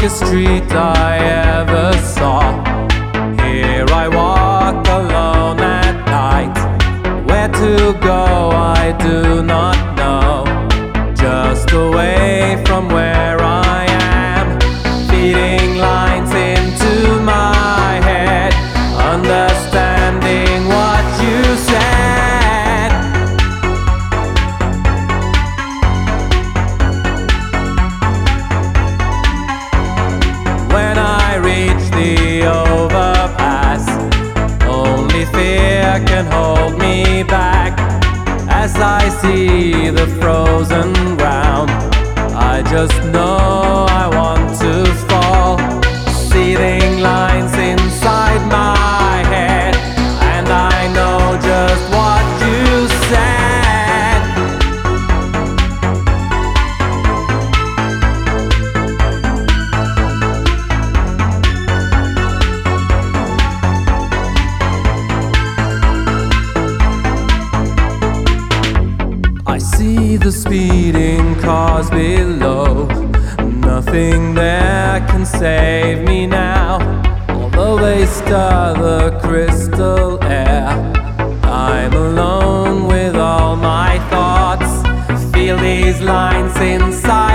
darkest street I ever saw. Here I walk alone at night. Where to go I do not know. Just away from where I am, feeding lines into my head, understanding what you said. When I reach the overpass, only fear can hold me back. As I see the frozen ground, I just know I want to fall. Seething lines inside my head, and I know just what you said. I see the speeding cars below. Nothing there can save me now. Although they stir the crystal air, I'm alone with all my thoughts. Feel these lines inside